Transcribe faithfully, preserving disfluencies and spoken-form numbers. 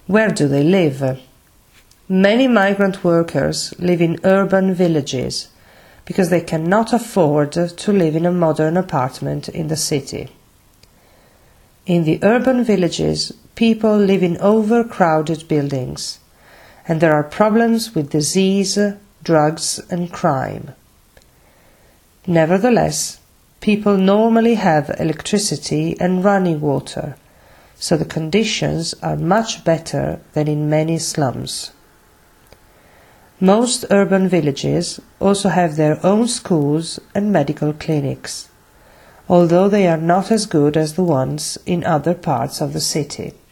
Where do they live? Many migrant workers live in urban villages because they cannot afford to live in a modern apartment in the city. In the urban villages, people live in overcrowded buildings, and there are problems with disease, drugs and crime. Nevertheless, people normally have electricity and running water, so the conditions are much better than in many slums. Most urban villages also have their own schools and medical clinics, although they are not as good as the ones in other parts of the city.